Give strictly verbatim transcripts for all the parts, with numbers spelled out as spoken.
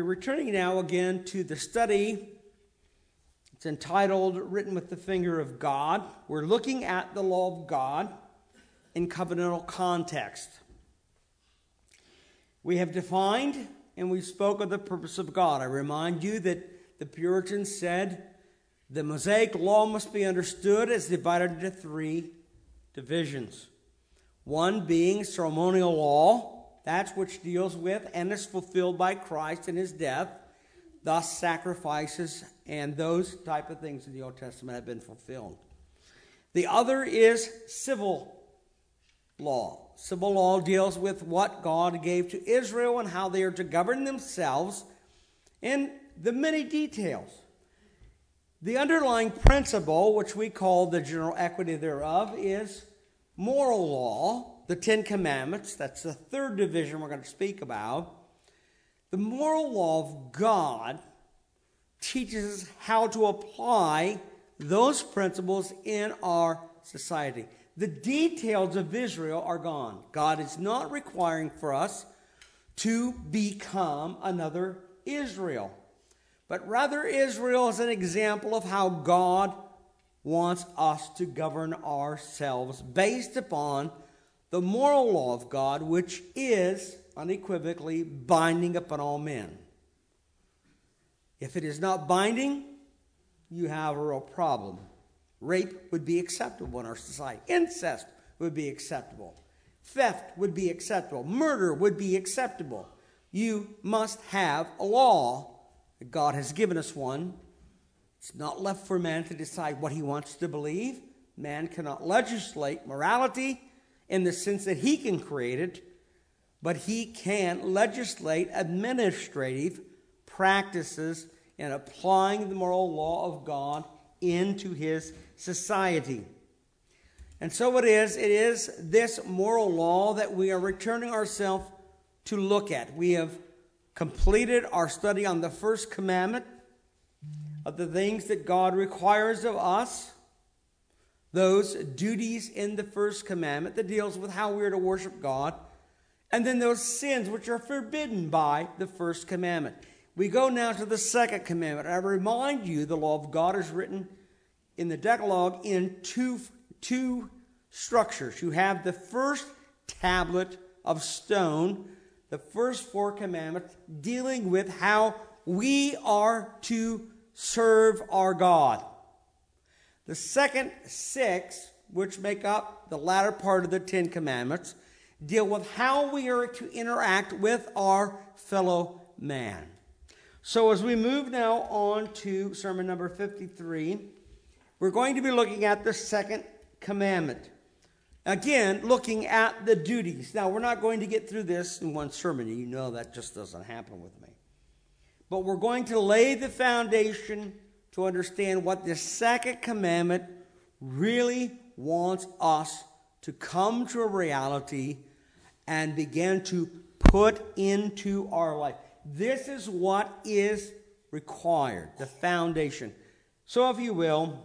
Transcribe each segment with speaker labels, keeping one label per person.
Speaker 1: returning now again to the study. It's entitled, Written with the Finger of God. We're looking at the law of God in covenantal context. We have defined and we spoke of the purpose of God. I remind you that the Puritans said the Mosaic law must be understood as divided into three divisions. One being ceremonial law, that's which deals with and is fulfilled by Christ in his death. Thus, sacrifices and those type of things in the Old Testament have been fulfilled. The other is civil law. Civil law deals with what God gave to Israel and how they are to govern themselves and the many details. The underlying principle, which we call the general equity thereof, is moral law, the Ten Commandments. That's the third division we're going to speak about. The moral law of God teaches us how to apply those principles in our society. The details of Israel are gone. God is not requiring for us to become another Israel, but rather Israel is an example of how God wants us to govern ourselves based upon the moral law of God, which is unequivocally binding upon all men. If it is not binding, you have a real problem. Rape would be acceptable in our society. Incest would be acceptable. Theft would be acceptable. Murder would be acceptable. You must have a law. God has given us one. It's not left for man to decide what he wants to believe. Man cannot legislate morality in the sense that he can create it, but he can legislate administrative practices in applying the moral law of God into his society. And so it is, it is this moral law that we are returning ourselves to look at. We have completed our study on the first commandment of the things that God requires of us, those duties in the first commandment that deals with how we are to worship God, and then those sins which are forbidden by the first commandment. We go now to the second commandment. I remind you the law of God is written in the Decalogue in two, two structures. You have the first tablet of stone, the first four commandments, dealing with how we are to serve our God. The second six, which make up the latter part of the Ten Commandments, deal with how we are to interact with our fellow man. So as we move now on to sermon number fifty-three, we're going to be looking at the second commandment. Again, looking at the duties. Now, we're not going to get through this in one sermon. You know that just doesn't happen with me. But we're going to lay the foundation to understand what the second commandment really wants us to come to a reality and begin to put into our life. This is what is required, the foundation. So if you will,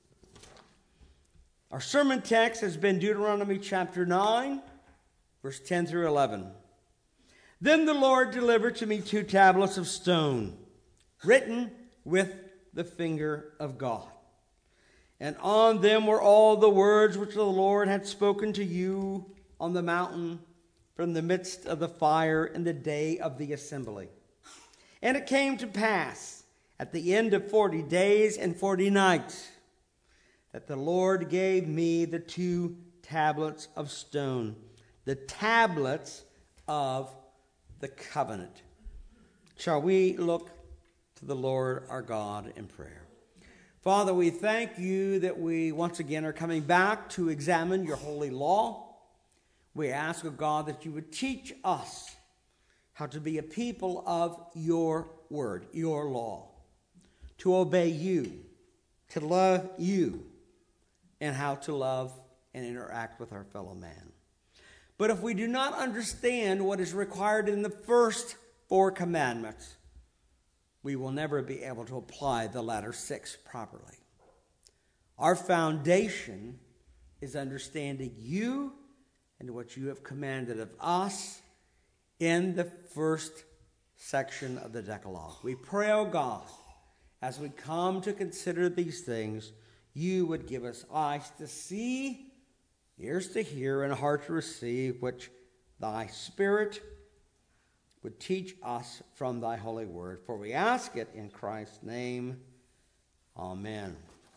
Speaker 1: our sermon text has been Deuteronomy chapter nine, verse ten through eleven. Then the Lord delivered to me two tablets of stone, written with the finger of God. And on them were all the words which the Lord had spoken to you on the mountain from the midst of the fire in the day of the assembly. And it came to pass at the end of forty days and forty nights that the Lord gave me the two tablets of stone, the tablets of the covenant. Shall we look to the Lord our God in prayer? Father, we thank you that we once again are coming back to examine your holy law. We ask, O God, that you would teach us how to be a people of your word, your law, to obey you, to love you, and how to love and interact with our fellow man. But if we do not understand what is required in the first four commandments, we will never be able to apply the latter six properly. Our foundation is understanding you and what you have commanded of us in the first section of the Decalogue. We pray, O God, as we come to consider these things, you would give us eyes to see, ears to hear, and a heart to receive, which thy Spirit would teach us from thy holy word. For we ask it in Christ's name. Amen.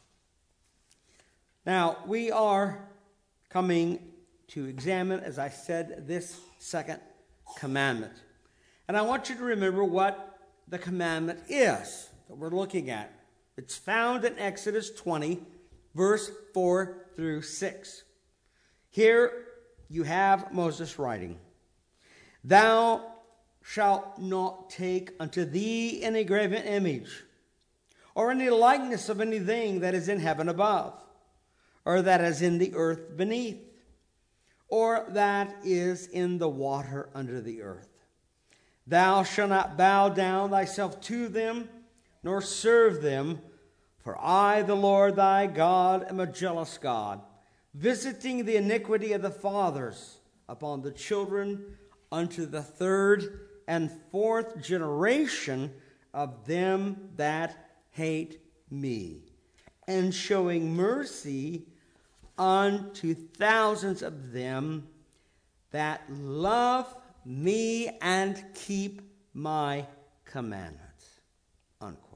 Speaker 1: Now, we are coming to examine, as I said, this second commandment. And I want you to remember what the commandment is that we're looking at. It's found in Exodus twenty, verse four through six. Here you have Moses writing, "Thou shalt not take unto thee any graven image, or any likeness of anything that is in heaven above, or that is in the earth beneath, or that is in the water under the earth. Thou shalt not bow down thyself to them, nor serve them, for I, the Lord thy God, am a jealous God, visiting the iniquity of the fathers upon the children unto the third and fourth generation of them that hate me, and showing mercy unto thousands of them that love me and keep my commandments." Unquote.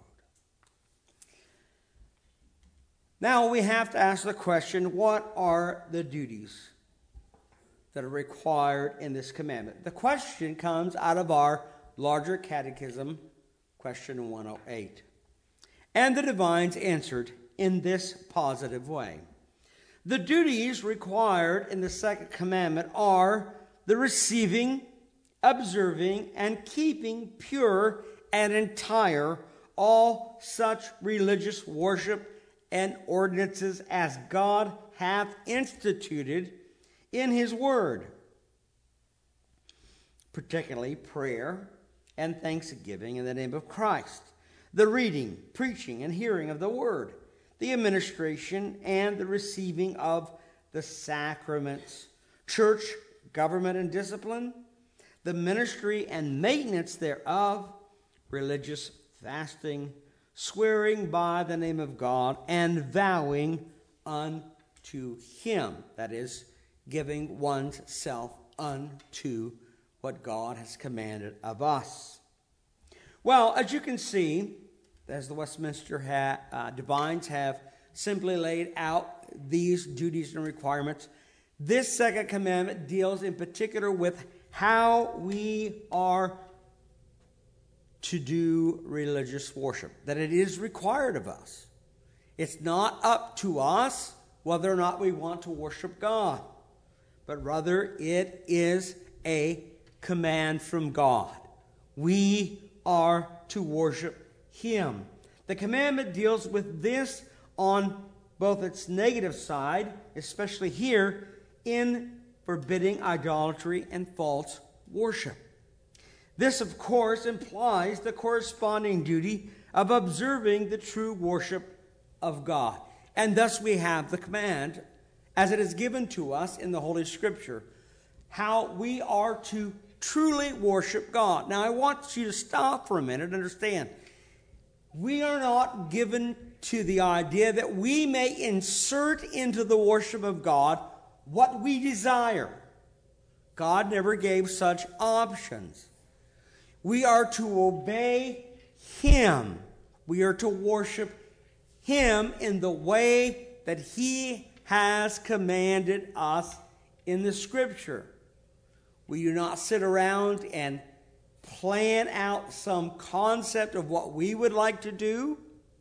Speaker 1: Now we have to ask the question, what are the duties that are required in this commandment? The question comes out of our larger catechism, question one oh eight. And the divines answered in this positive way. The duties required in the second commandment are the receiving, observing, and keeping pure and entire all such religious worship and ordinances as God hath instituted in his word, particularly prayer and thanksgiving in the name of Christ, the reading, preaching, and hearing of the word, the administration and the receiving of the sacraments, church, government, and discipline, the ministry and maintenance thereof, religious fasting, swearing by the name of God, and vowing unto him, that is, giving one's self unto what God has commanded of us. Well, as you can see, as the Westminster ha- uh, divines have simply laid out these duties and requirements, this second commandment deals in particular with how we are to do religious worship, that it is required of us. It's not up to us whether or not we want to worship God, but rather it is a command from God. We are to worship him. The commandment deals with this on both its negative side, especially here, in forbidding idolatry and false worship. This, of course, implies the corresponding duty of observing the true worship of God. And thus we have the command, as it is given to us in the Holy Scripture, how we are to truly worship God. Now, I want you to stop for a minute and understand. We are not given to the idea that we may insert into the worship of God what we desire. God never gave such options. We are to obey him. We are to worship him in the way that he has commanded us in the Scripture. We do not sit around and plan out some concept of what we would like to do,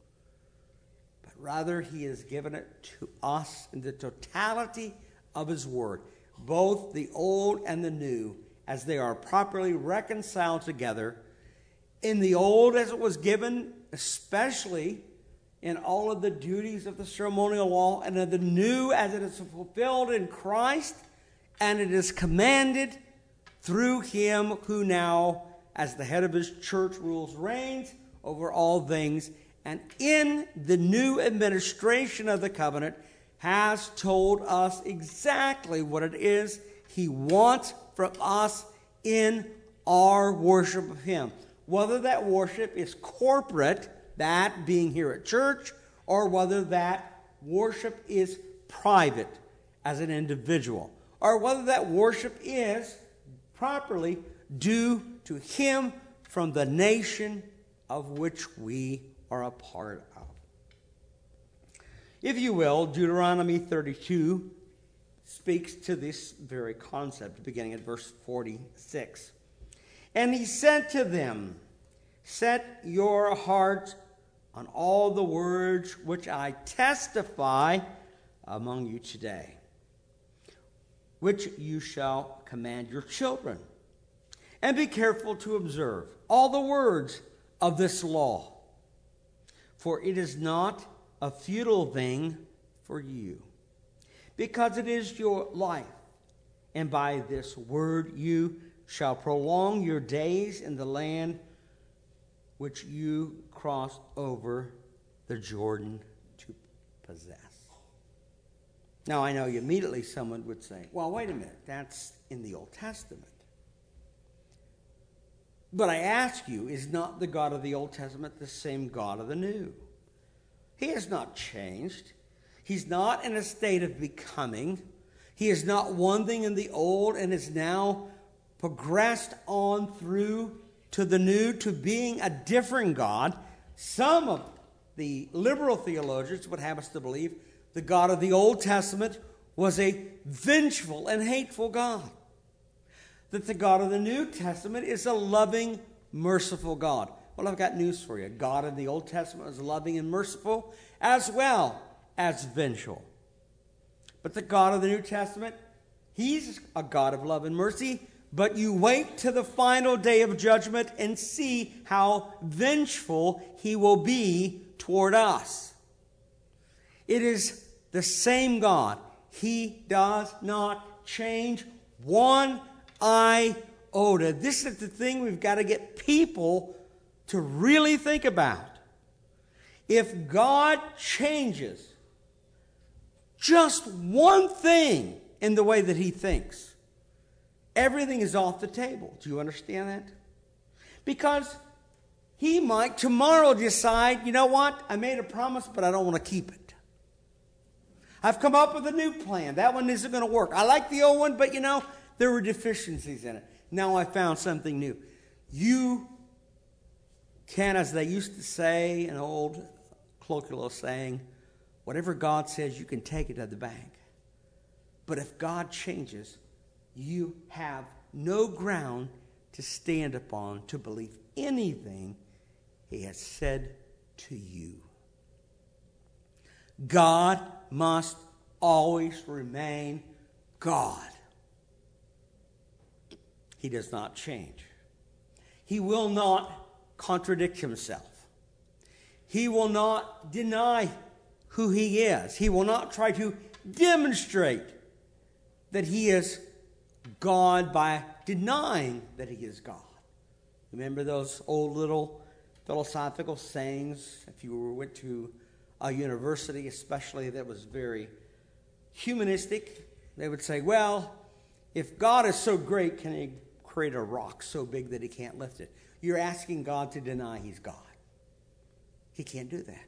Speaker 1: but rather he has given it to us in the totality of his word, both the old and the new, as they are properly reconciled together. In the old, as it was given, especially in all of the duties of the ceremonial law, and in the new, as it is fulfilled in Christ, and it is commanded through him who now, as the head of his church, rules, reigns over all things, and in the new administration of the covenant, has told us exactly what it is he wants from us in our worship of him. whether that worship is corporate, that being here at church, or whether that worship is private as an individual, or whether that worship is properly due to him from the nation of which we are a part of. If you will, Deuteronomy thirty-two speaks to this very concept, beginning at verse forty-six. And he said to them, set your hearts on all the words which I testify among you today, which you shall command your children. And be careful to observe all the words of this law, for it is not a futile thing for you, because it is your life. And by this word you shall prolong your days in the land which you crossed over the Jordan to possess. Now, I know immediately someone would say, well, wait a minute, that's in the Old Testament. But I ask you, is not the God of the Old Testament the same God of the New? He has not changed. He's not in a state of becoming. He is not one thing in the old and is now progressed on through to the new, to being a different God. Some of the liberal theologians would have us to believe the God of the Old Testament was a vengeful and hateful God. That the God of the New Testament is a loving, merciful God. Well, I've got news for you. God in the Old Testament was loving and merciful as well as vengeful. But the God of the New Testament, he's a God of love and mercy, but you wait to the final day of judgment and see how vengeful he will be toward us. It is the same God. He does not change one iota. This is the thing we've got to get people to really think about. If God changes just one thing in the way that he thinks, everything is off the table. Do you understand that? Because he might tomorrow decide, you know what, I made a promise, but I don't want to keep it. I've come up with a new plan. That one isn't going to work. I like the old one, but you know, there were deficiencies in it. Now I found something new. You can, as they used to say, an old colloquial saying, whatever God says, you can take it to the bank. But if God changes, you have no ground to stand upon to believe anything he has said to you. God must always remain God. He does not change. He will not contradict himself. He will not deny who he is. He will not try to demonstrate that he is God by denying that he is God. Remember those old little philosophical sayings? If you went to a university, especially that was very humanistic, they would say, well, if God is so great, can he create a rock so big that he can't lift it? You're asking God to deny he's God. He can't do that.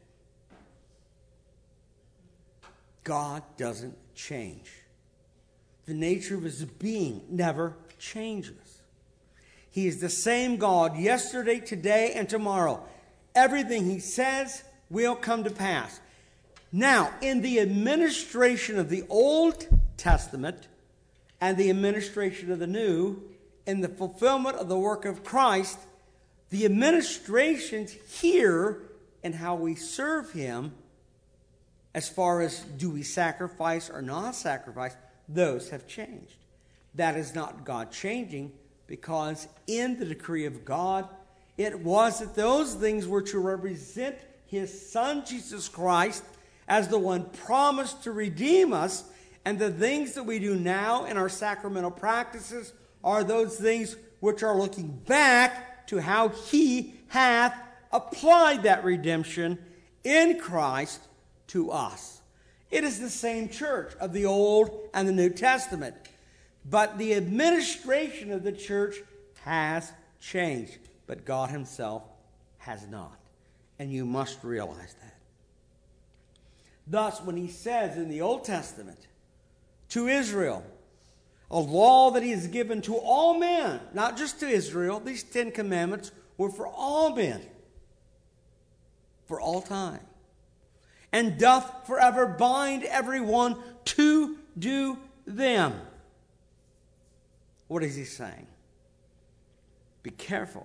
Speaker 1: God doesn't change. The nature of his being never changes. He is the same God yesterday, today, and tomorrow. Everything he says will come to pass. Now, in the administration of the Old Testament and the administration of the New, in the fulfillment of the work of Christ, the administrations here and how we serve him, as far as do we sacrifice or not sacrifice, those have changed. That is not God changing, because in the decree of God, it was that those things were to represent his Son, Jesus Christ, as the one promised to redeem us, and the things that we do now in our sacramental practices are those things which are looking back to how he hath applied that redemption in Christ to us. It is the same church of the Old and the New Testament, but the administration of the church has changed. but God himself has not. And you must realize that. Thus, when he says in the Old Testament to Israel, a law that he has given to all men, not just to Israel, these Ten Commandments were for all men, for all time, and doth forever bind everyone to do them. What is he saying? Be careful.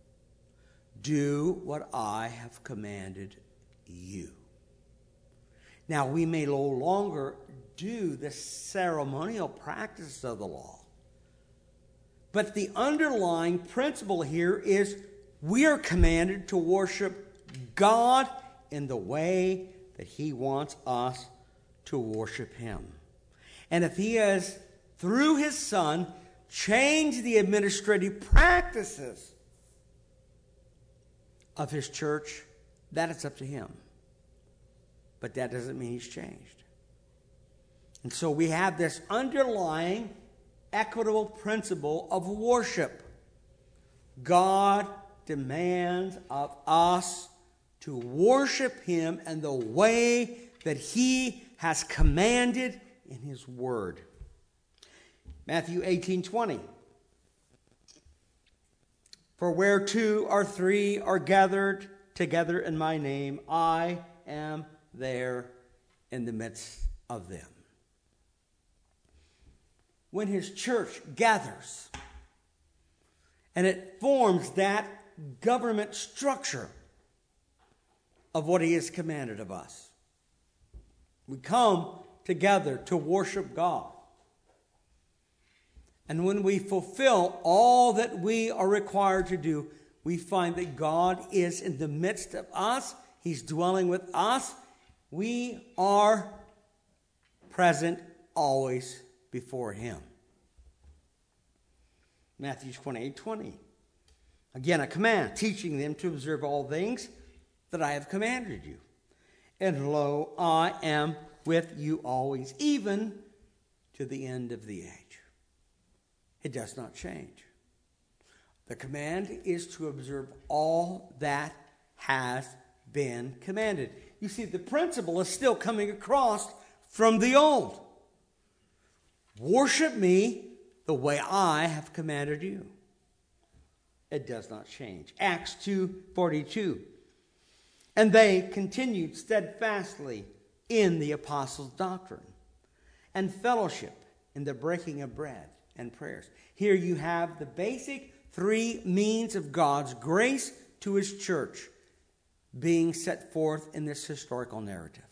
Speaker 1: Do what I have commanded you. Now, we may no longer do the ceremonial practice of the law, but the underlying principle here is we are commanded to worship God in the way that he wants us to worship him. And if he has, through his Son, changed the administrative practices of his church, that is up to him. But that doesn't mean he's changed. And so we have this underlying equitable principle of worship. God demands of us to worship him in the way that he has commanded in his word. Matthew eighteen twenty. For where two or three are gathered together in my name, I am there in the midst of them. When his church gathers and it forms that government structure of what he has commanded of us, we come together to worship God. And when we fulfill all that we are required to do, we find that God is in the midst of us. He's dwelling with us. We are present always before him. Matthew twenty-eight twenty. Again, a command, teaching them to observe all things that I have commanded you. And lo, I am with you always, even to the end of the age. It does not change. The command is to observe all that has been commanded. You see, the principle is still coming across from the old. Worship me the way I have commanded you. It does not change. Acts two forty-two. And they continued steadfastly in the apostles' doctrine and fellowship, in the breaking of bread and prayers. Here you have the basic three means of God's grace to his church being set forth in this historical narrative.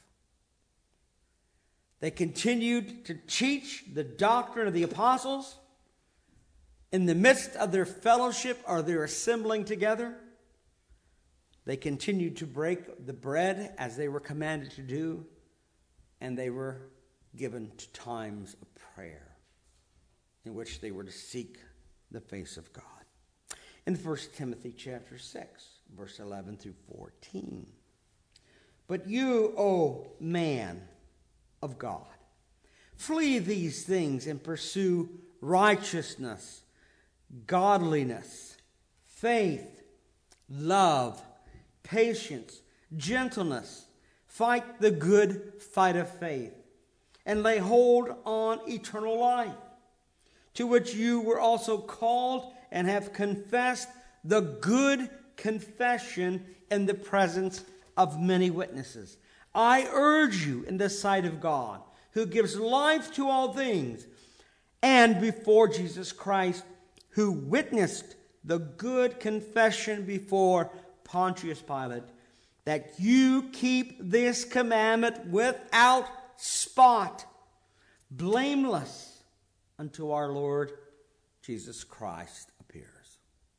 Speaker 1: They continued to teach the doctrine of the apostles in the midst of their fellowship or their assembling together. They continued to break the bread as they were commanded to do, and they were given to times of prayer in which they were to seek the face of God. In First Timothy chapter six, verse eleven through fourteen. But you, O man of God, flee these things and pursue righteousness, godliness, faith, love, patience, gentleness. Fight the good fight of faith, and lay hold on eternal life, to which you were also called and have confessed the good confession in the presence of many witnesses. I urge you in the sight of God, who gives life to all things, and before Jesus Christ, who witnessed the good confession before Pontius Pilate, that you keep this commandment without spot, blameless, until our Lord Jesus Christ appears.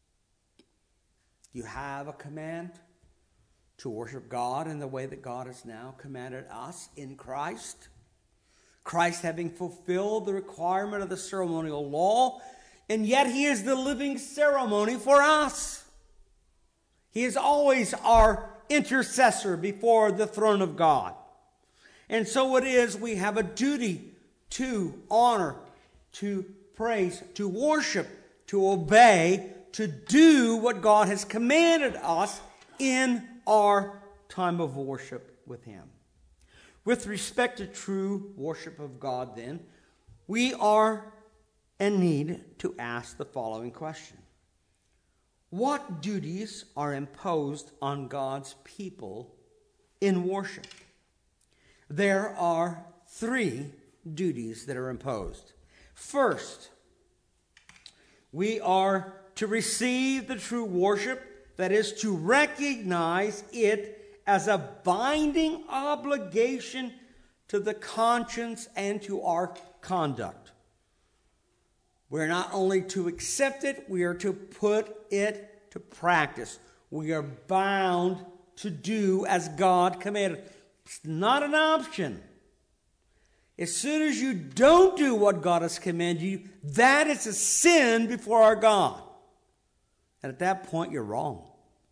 Speaker 1: You have a command to worship God in the way that God has now commanded us in Christ. Christ having fulfilled the requirement of the ceremonial law, and yet he is the living ceremony for us. He is always our intercessor before the throne of God. And so it is we have a duty to honor, to praise, to worship, to obey to do what God has commanded us in our time of worship with Him. With respect to true worship of God, then, we are in need to ask the following question. What duties are imposed on God's people in worship? There are three duties that are imposed. First, we are to receive the true worship, that is, to recognize it as a binding obligation to the conscience and to our conduct. We're not only to accept it, we are to put it to practice. We are bound to do as God commanded. It's not an option. As soon as you don't do what God has commanded you, that is a sin before our God. And at that point, you're wrong.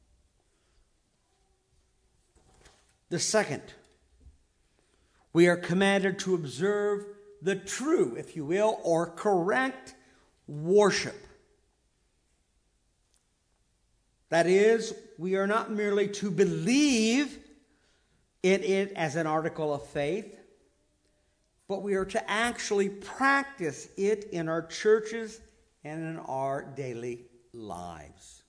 Speaker 1: The second, we are commanded to observe the true, if you will, or correct worship. That is, we are not merely to believe in it as an article of faith, but we are to actually practice it in our churches and in our daily lives.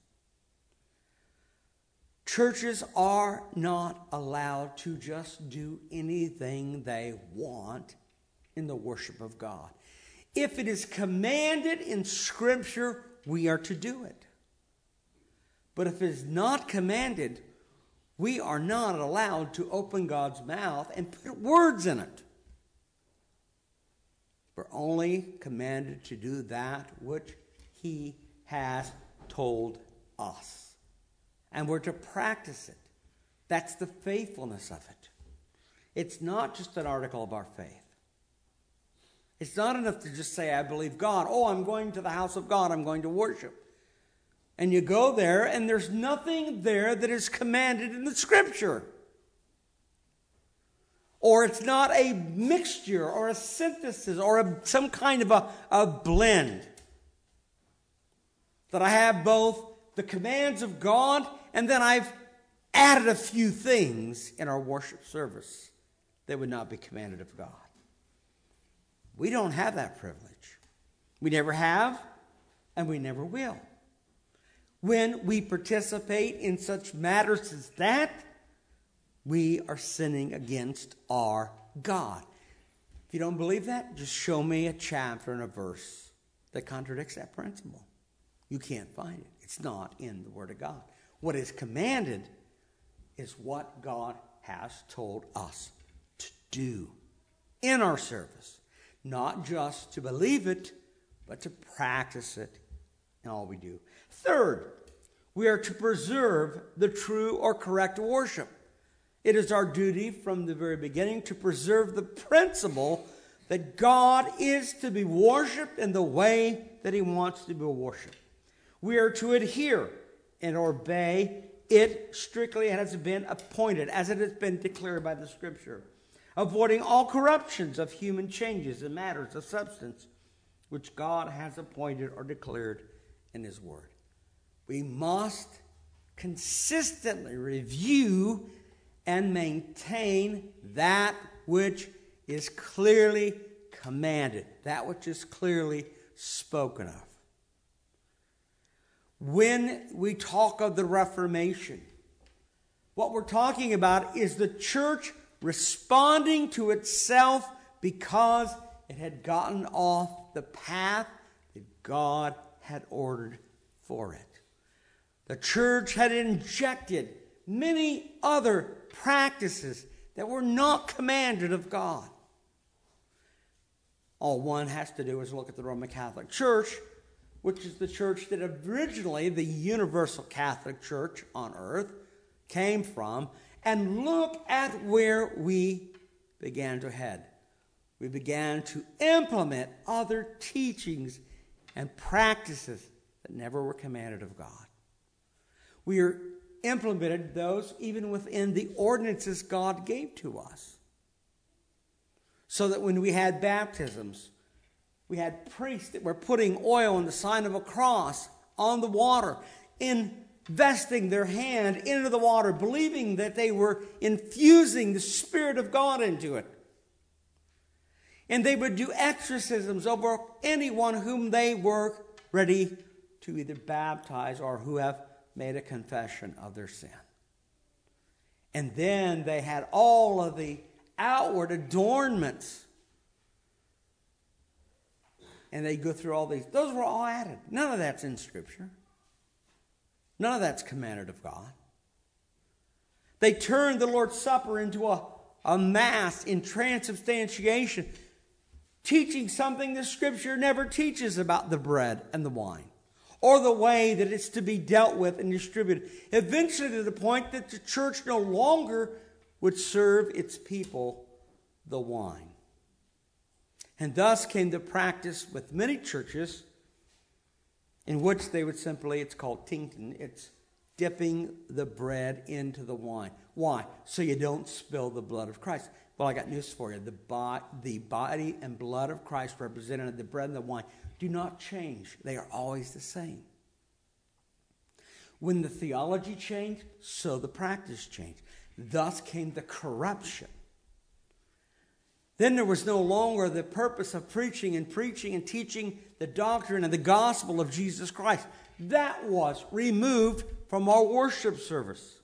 Speaker 1: Churches are not allowed to just do anything they want in the worship of God. If it is commanded in Scripture, we are to do it. But if it is not commanded, we are not allowed to open God's mouth and put words in it. We're only commanded to do that which He has told us. And we're to practice it. That's the faithfulness of it. It's not just an article of our faith. It's not enough to just say, I believe God. Oh, I'm going to the house of God. I'm going to worship. And you go there, and there's nothing there that is commanded in the Scripture. Or it's not a mixture or a synthesis or a, some kind of a, a blend. That I have both the commands of God and then I've added a few things in our worship service that would not be commanded of God. We don't have that privilege. We never have, and we never will. When we participate in such matters as that, we are sinning against our God. If you don't believe that, just show me a chapter and a verse that contradicts that principle. You can't find it. It's not in the Word of God. What is commanded is what God has told us to do in our service. Not just to believe it, but to practice it in all we do. Third, we are to preserve the true or correct worship. It is our duty from the very beginning to preserve the principle that God is to be worshipped in the way that He wants to be worshipped. We are to adhere and obey it strictly as it has been appointed, as it has been declared by the Scripture, avoiding all corruptions of human changes and matters of substance, which God has appointed or declared in His Word. We must consistently review and maintain that which is clearly commanded, that which is clearly spoken of. When we talk of the Reformation, what we're talking about is the church responding to itself because it had gotten off the path that God had ordered for it. The church had injected many other practices that were not commanded of God. All one has to do is look at the Roman Catholic Church, which is the church that originally the universal Catholic Church on earth came from, and look at where we began to head. We began to implement other teachings and practices that never were commanded of God. We are implemented those even within the ordinances God gave to us. So that when we had baptisms, we had priests that were putting oil on the sign of a cross on the water, investing their hand into the water, believing that they were infusing the Spirit of God into it. And they would do exorcisms over anyone whom they were ready to either baptize or who have made a confession of their sin. And then they had all of the outward adornments. And they go through all these. Those were all added. None of that's in Scripture. None of that's commanded of God. They turned the Lord's Supper into a, a Mass in transubstantiation, teaching something the Scripture never teaches about the bread and the wine, or the way that it's to be dealt with and distributed. Eventually to the point that the church no longer would serve its people the wine. And thus came the practice with many churches in which they would simply, it's called tinctin, it's dipping the bread into the wine. Why? So you don't spill the blood of Christ. Well, I got news for you. The, bo- the body and blood of Christ represented in the bread and the wine do not change. They are always the same. When the theology changed, so the practice changed. Thus came the corruption. Then there was no longer the purpose of preaching and preaching and teaching the doctrine and the gospel of Jesus Christ. That was removed from our worship service.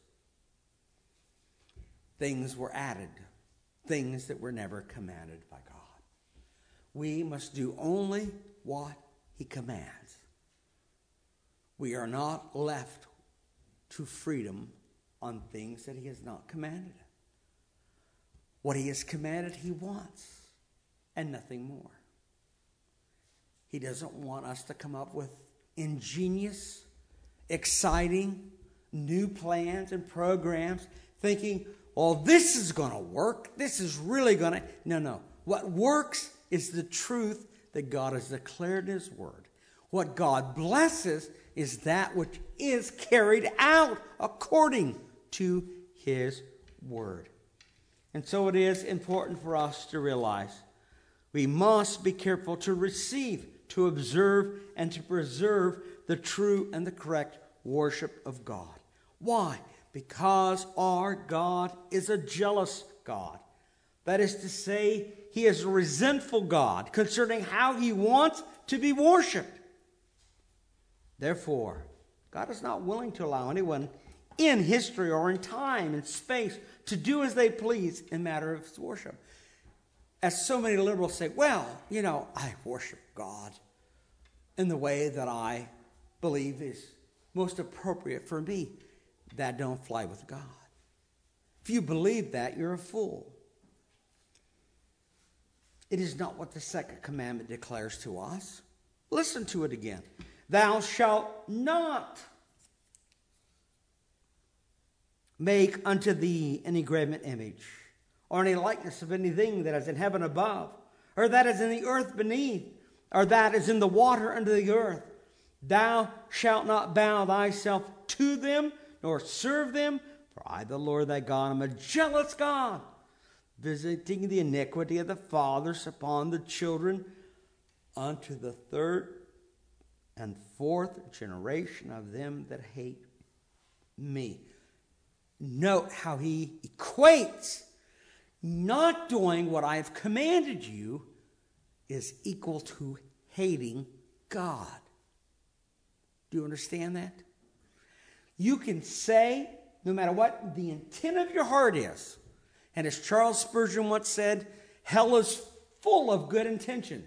Speaker 1: Things were added. Things that were never commanded by God. We must do only what He commands. We are not left to freedom on things that He has not commanded. What He has commanded, He wants, and nothing more. He doesn't want us to come up with ingenious, exciting, new plans and programs, thinking, well, this is going to work. This is really going to... No, no. What works is the truth that God has declared in His Word. What God blesses is that which is carried out according to His Word. And so it is important for us to realize we must be careful to receive, to observe, and to preserve the true and the correct worship of God. Why? Because our God is a jealous God. That is to say, He is a resentful God concerning how He wants to be worshipped. Therefore, God is not willing to allow anyone in history or in time and space to do as they please in matter of worship. As so many liberals say, well, you know, I worship God in the way that I believe is most appropriate for me. That don't fly with God. If you believe that, you're a fool. It is not what the second commandment declares to us. Listen to it again. Thou shalt not make unto thee any graven image, or any likeness of anything that is in heaven above, or that is in the earth beneath, or that is in the water under the earth. Thou shalt not bow thyself to them, nor serve them, for I, the Lord thy God, am a jealous God, visiting the iniquity of the fathers upon the children, unto the third and fourth generation of them that hate me. Note how he equates not doing what I have commanded you is equal to hating God. Do you understand that? You can say, no matter what the intent of your heart is, and as Charles Spurgeon once said, hell is full of good intentions.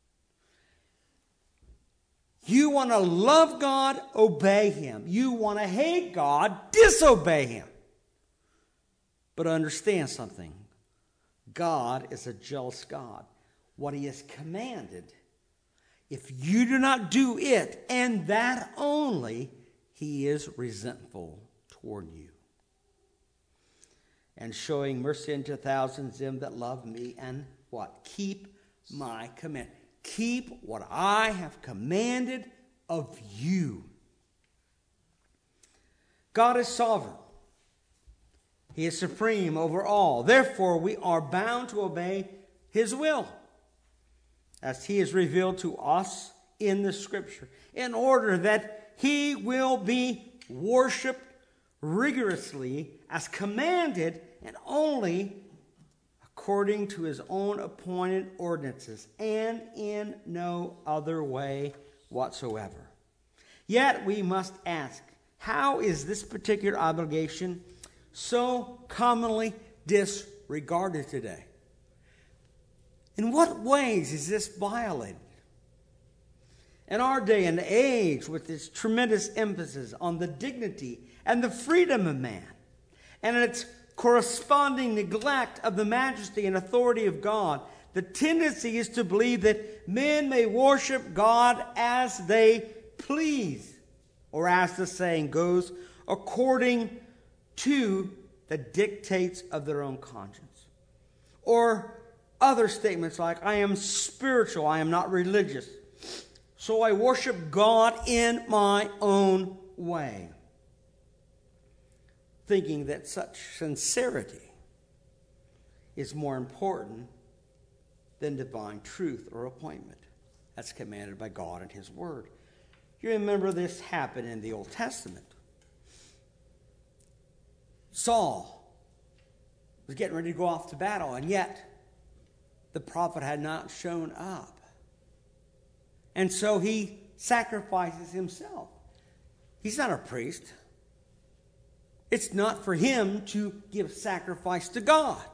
Speaker 1: You want to love God, obey Him. You want to hate God, disobey Him. But understand something. God is a jealous God. What He has commanded, if you do not do it, and that only, He is resentful toward you. And showing mercy unto thousands them that love me, and what? Keep my command. Keep what I have commanded of you. God is sovereign. He is supreme over all. Therefore, we are bound to obey His will, as He is revealed to us in the Scripture, in order that he will be worshiped rigorously as commanded and only according to his own appointed ordinances and in no other way whatsoever. Yet we must ask, how is this particular obligation so commonly disregarded today? In what ways is this violated? In our day and age, with its tremendous emphasis on the dignity and the freedom of man, and its corresponding neglect of the majesty and authority of God, the tendency is to believe that men may worship God as they please, or as the saying goes, according to the dictates of their own conscience. Or other statements like, I am spiritual, I am not religious, so I worship God in my own way, thinking that such sincerity is more important than divine truth or appointment as commanded by God and his word. You remember this happened in the Old Testament. Saul was getting ready to go off to battle, and yet the prophet had not shown up. And so he sacrifices himself. He's not a priest. It's not for him to give sacrifice to God.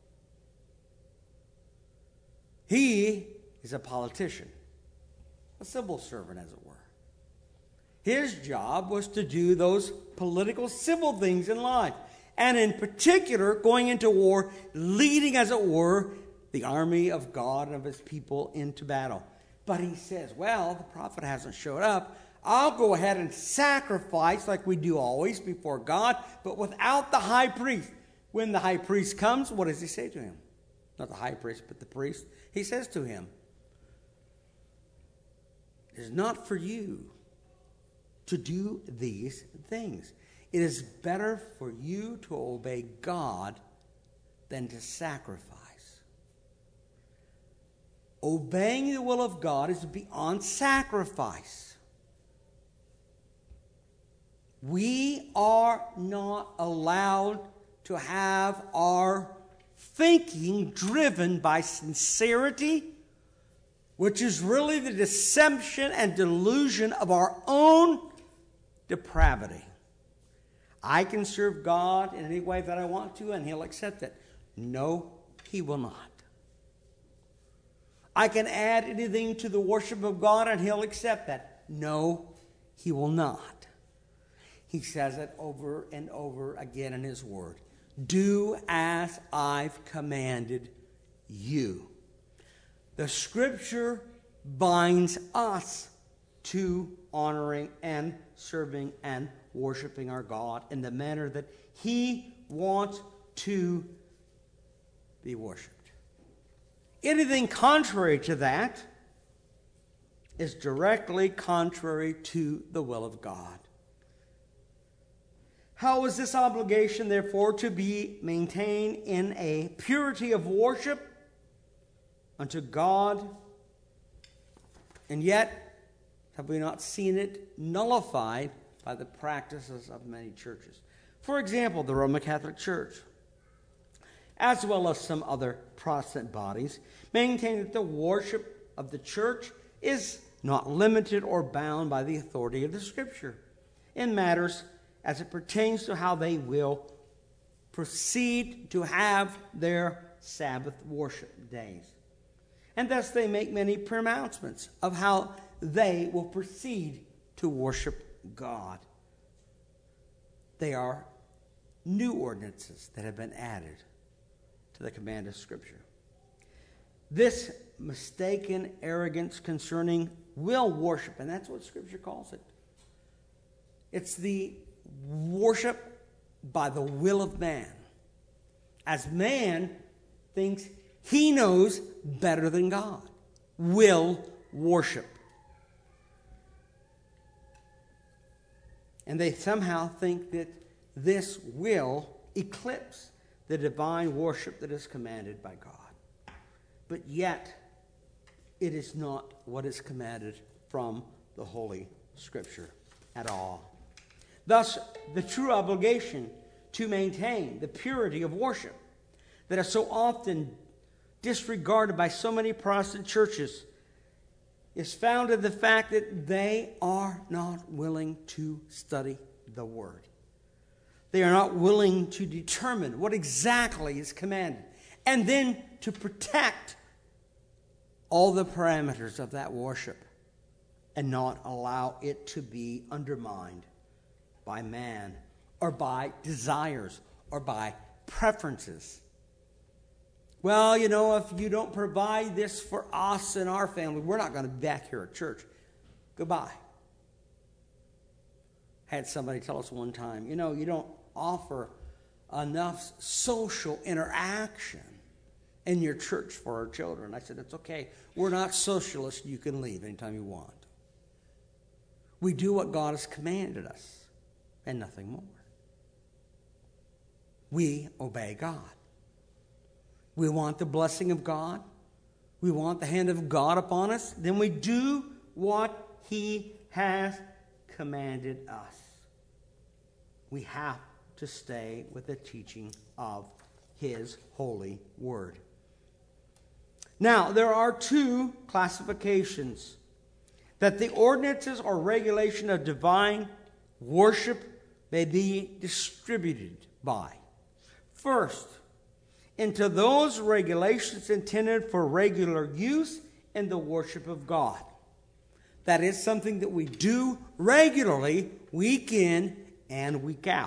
Speaker 1: He is a politician, a civil servant, as it were. His job was to do those political, civil things in life. And in particular, going into war, leading, as it were, the army of God and of his people into battle. But he says, well, the prophet hasn't showed up. I'll go ahead and sacrifice like we do always before God, but without the high priest. When the high priest comes, what does he say to him? Not the high priest, but the priest. He says to him, it is not for you to do these things. It is better for you to obey God than to sacrifice. Obeying the will of God is beyond sacrifice. We are not allowed to have our thinking driven by sincerity, which is really the deception and delusion of our own depravity. I can serve God in any way that I want to, and he'll accept it. No, he will not. I can add anything to the worship of God, and he'll accept that. No, he will not. He says it over and over again in his word. Do as I've commanded you. The scripture binds us to honoring and serving and worshiping our God in the manner that he wants to be worshipped. Anything contrary to that is directly contrary to the will of God. How is this obligation, therefore, to be maintained in a purity of worship unto God? And yet, have we not seen it nullified by the practices of many churches? For example, the Roman Catholic Church, as well as some other Protestant bodies, maintain that the worship of the church is not limited or bound by the authority of the Scripture in matters as it pertains to how they will proceed to have their Sabbath worship days. And thus they make many pronouncements of how they will proceed to worship God. They are new ordinances that have been added to the command of Scripture. This mistaken arrogance concerning will worship, and that's what Scripture calls it. It's the worship by the will of man. As man thinks he knows better than God. Will worship. And they somehow think that this will eclipse the divine worship that is commanded by God. But yet, it is not what is commanded from the Holy Scripture. at all. Thus, the true obligation to maintain the purity of worship that is so often disregarded by so many Protestant churches is found in the fact that they are not willing to study the Word. They are not willing to determine what exactly is commanded, and then to protect all the parameters of that worship and not allow it to be undermined by man or by desires or by preferences. Well, you know, if you don't provide this for us and our family, we're not going to be back here at church. Goodbye. Had somebody tell us one time, you know, you don't offer enough social interaction in your church for our children. I said, it's okay. We're not socialists. You can leave anytime you want. We do what God has commanded us and nothing more. We obey God. We want the blessing of God. We want the hand of God upon us. Then we do what He has commanded us. We have to stay with the teaching of His holy word. Now, there are two classifications that the ordinances or regulation of divine worship may be distributed by. First, into those regulations intended for regular use in the worship of God. That is something that we do regularly, week in and week out.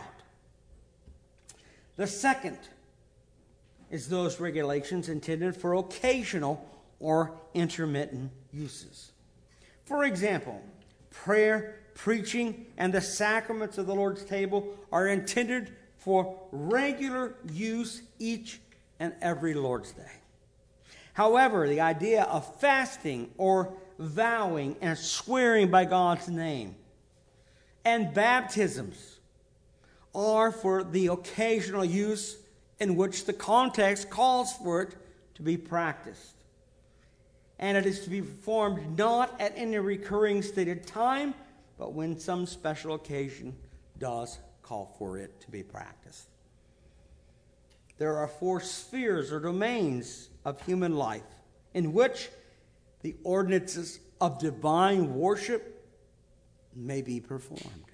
Speaker 1: The second is those regulations intended for occasional or intermittent uses. For example, prayer, preaching, and the sacraments of the Lord's table are intended for regular use each and every Lord's Day. However, the idea of fasting or vowing and swearing by God's name and baptisms are for the occasional use in which the context calls for it to be practiced. And it is to be performed not at any recurring stated time, but when some special occasion does call for it to be practiced. There are four spheres or domains of human life in which the ordinances of divine worship may be performed.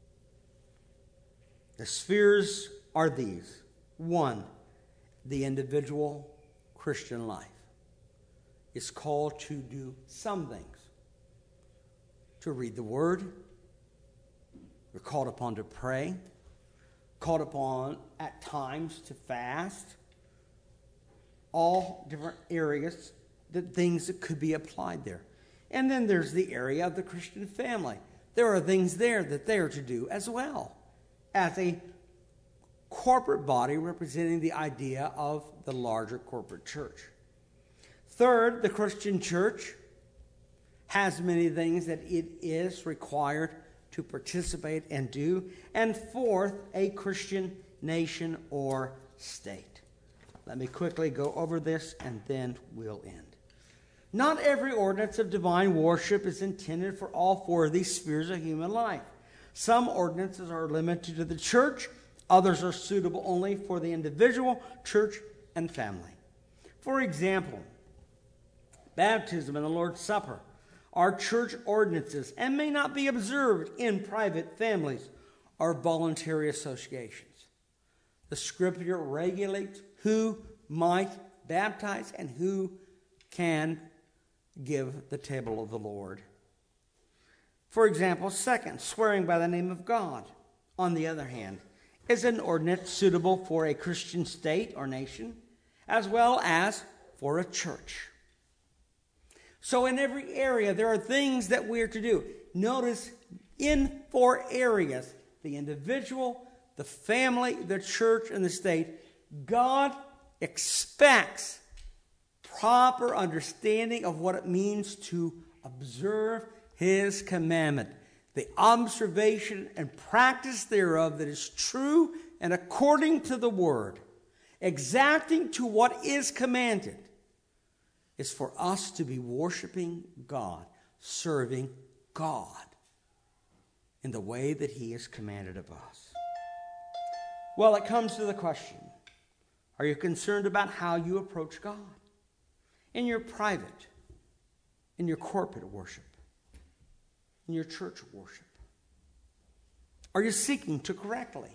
Speaker 1: The spheres are these. One, the individual Christian life is called to do some things. To read the Word. We're called upon to pray. Called upon at times to fast. All different areas, the things that could be applied there. And then there's the area of the Christian family. There are things there that they are to do as well as a corporate body representing the idea of the larger corporate church. Third, the Christian church has many things that it is required to participate and do. And fourth, a Christian nation or state. Let me quickly go over this and then we'll end. Not every ordinance of divine worship is intended for all four of these spheres of human life. Some ordinances are limited to the church. Others are suitable only for the individual, church, and family. For example, baptism and the Lord's Supper are church ordinances and may not be observed in private families or voluntary associations. The Scripture regulates who might baptize and who can give the table of the Lord. For example, second, swearing by the name of God, on the other hand, is an ordinance suitable for a Christian state or nation, as well as for a church. So in every area, there are things that we are to do. Notice, in four areas, the individual, the family, the church, and the state, God expects proper understanding of what it means to observe His commandment. The observation and practice thereof that is true and according to the Word, exacting to what is commanded, is for us to be worshiping God, serving God in the way that he has commanded of us. Well, it comes to the question, are you concerned about how you approach God in your private, in your corporate worship, in your church worship? Are you seeking to correctly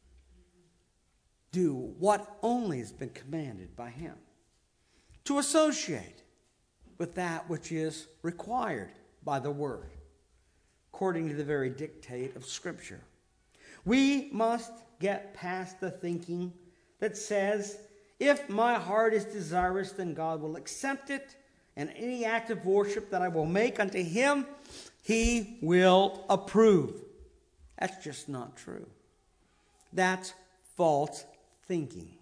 Speaker 1: do what only has been commanded by him? To associate with that which is required by the word, according to the very dictate of Scripture. We must get past the thinking that says, if my heart is desirous, then God will accept it, and any act of worship that I will make unto him, he will approve. That's just not true. That's false thinking.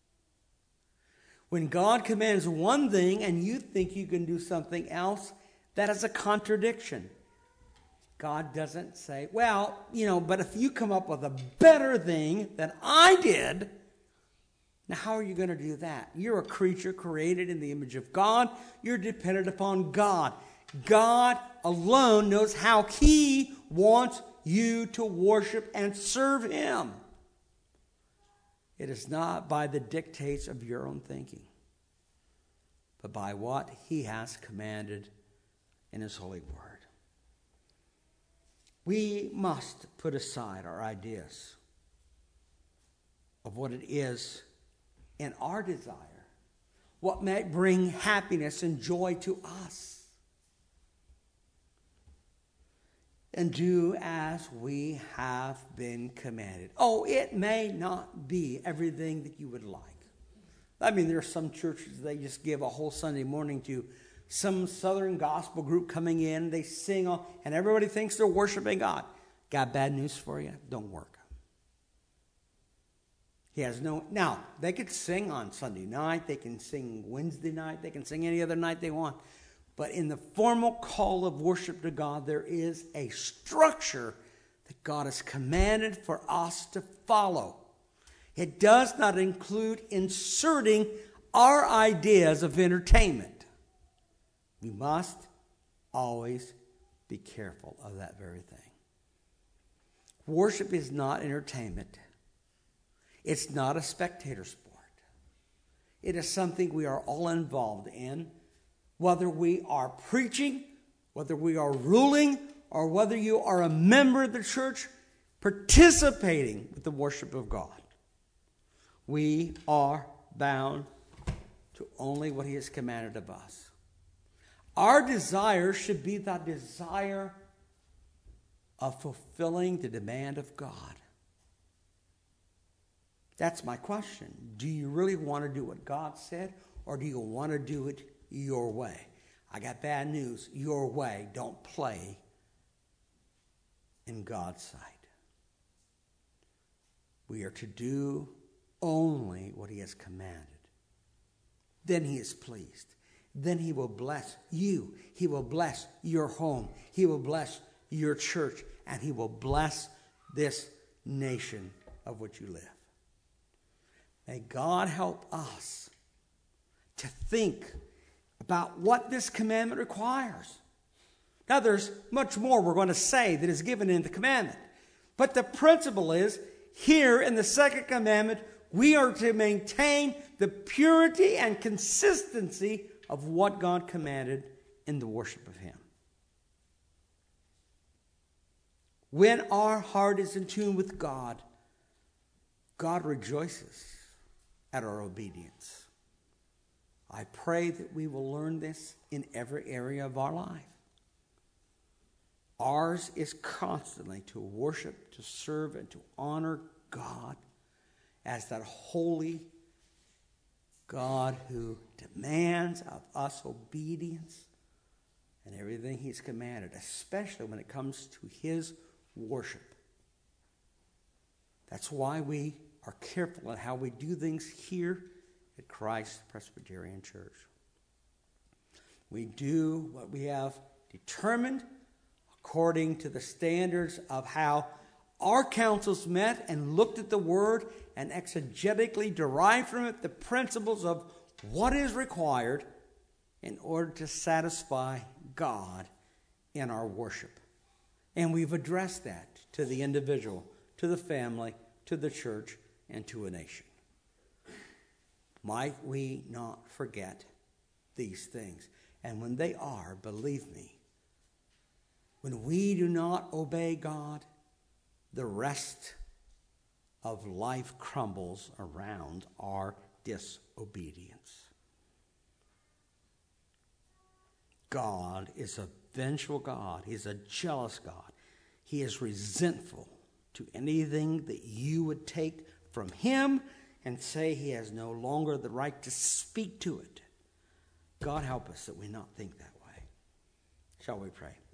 Speaker 1: When God commands one thing and you think you can do something else, that is a contradiction. God doesn't say, well, you know, but if you come up with a better thing than I did, now how are you going to do that? You're a creature created in the image of God. You're dependent upon God. God alone knows how he wants you to worship and serve him. It is not by the dictates of your own thinking, but by what he has commanded in his holy word. We must put aside our ideas of what it is in our desire, what might bring happiness and joy to us, and do as we have been commanded. Oh, it may not be everything that you would like. I mean, there are some churches, they just give a whole Sunday morning to some Southern gospel group coming in. They sing, and everybody thinks they're worshiping God. Got bad news for you. Don't work. He has no... Now, they could sing on Sunday night. They can sing Wednesday night. They can sing any other night they want. But in the formal call of worship to God, there is a structure that God has commanded for us to follow. It does not include inserting our ideas of entertainment. We must always be careful of that very thing. Worship is not entertainment. It's not a spectator sport. It is something we are all involved in, whether we are preaching, whether we are ruling, or whether you are a member of the church participating with the worship of God. We are bound to only what he has commanded of us. Our desire should be the desire of fulfilling the demand of God. That's my question. Do you really want to do what God said, or do you want to do it your way? I got bad news. Your way. Don't play in God's sight. We are to do only what he has commanded. Then he is pleased. Then he will bless you. He will bless your home. He will bless your church. And he will bless this nation of which you live. May God help us to think about what this commandment requires. Now, there's much more we're going to say that is given in the commandment. But the principle is, here in the second commandment, we are to maintain the purity and consistency of what God commanded in the worship of him. When our heart is in tune with God, God rejoices at our obedience. I pray that we will learn this in every area of our life. Ours is constantly to worship, to serve, and to honor God as that holy God who demands of us obedience and everything he's commanded, especially when it comes to his worship. That's why we are careful in how we do things here at Christ Presbyterian Church. We do what we have determined according to the standards of how our councils met and looked at the Word and exegetically derived from it the principles of what is required in order to satisfy God in our worship. And we've addressed that to the individual, to the family, to the church, and to a nation. Might we not forget these things? And when they are, believe me, when we do not obey God, the rest of life crumbles around our disobedience. God is a vengeful God. He is a jealous God. He is resentful to anything that you would take from him and say he has no longer the right to speak to it. God help us that we not think that way. Shall we pray?